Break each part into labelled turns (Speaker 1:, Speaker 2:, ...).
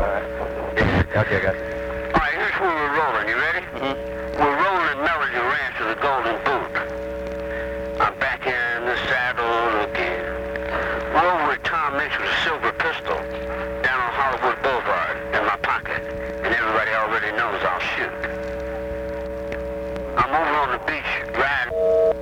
Speaker 1: Okay, I got you.
Speaker 2: All right, here's where we're rolling. You ready? We're rolling at Melody Ranch to the Golden Boot. I'm back here in the saddle again. We're over at Tom Mix with a silver pistol down on Hollywood Boulevard in my pocket. And everybody already knows I'll shoot. I'm over on the beach riding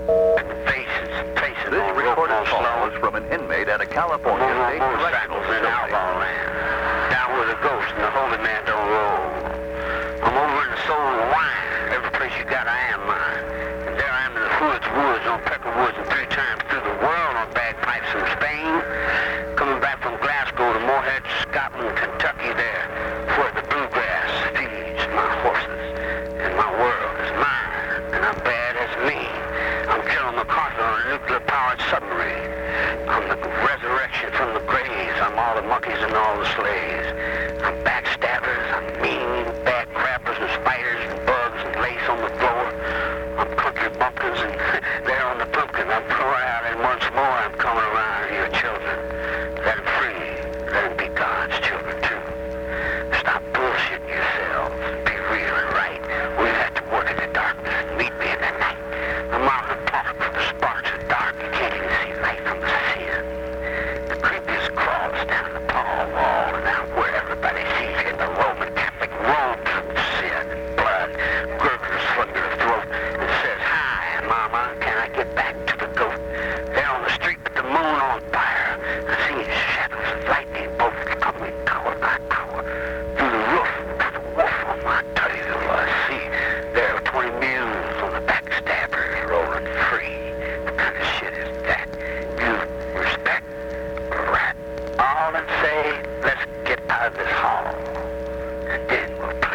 Speaker 2: faces
Speaker 1: This
Speaker 2: on
Speaker 1: recorded
Speaker 2: Rockmore
Speaker 1: call
Speaker 2: Sloan.
Speaker 1: was from an inmate at a California
Speaker 2: I'm over
Speaker 1: state
Speaker 2: on
Speaker 1: correctional
Speaker 2: motorcycles in
Speaker 1: facility.
Speaker 2: outlaw land. Down where the ghost and the holy man don't roll. I'm over in the soul of wine. Every place you got, I am mine. And there I am in the woods, on Pepper Woods, and 3 times through the world on bagpipes from Spain. Coming back from Glasgow to Moorhead, Scotland, Kentucky there, where the bluegrass feeds my horses. And my world is mine, and I'm bad as me. I'm killing MacArthur on a nuclear-powered submarine. I'm the resurrection from the graves. I'm all the monkeys and all the slaves. I'm backstabbers. I'm mean, bad crappers and spiders and bugs and lace on the floor. I'm country bumpkins and there on the pumpkin. I'm proud, and once more I'm coming around your children. Let them free. Let them be God's children too. Stop bullshitting yourselves. Be real and right. We have to work in the darkness and meet me in the night. I'm out in the park where the sparks are dark. You can't even see light from the sin. The creepiest crawls down the Paul wall and out where everybody sees in the Roman Catholic robes of sin and blood. Gurgles from your throat and says, "Hi, Mama, can I get back to the goat?" There on the street with the moon on fire, I see shadows of lightning bolts coming hour by hour through the roof to the wolf on my tail. I see there are 20 mules on the backstabbers rolling free. What kind of shit is that? You respect, right? All and say, let's get out of this hall, and then we'll play.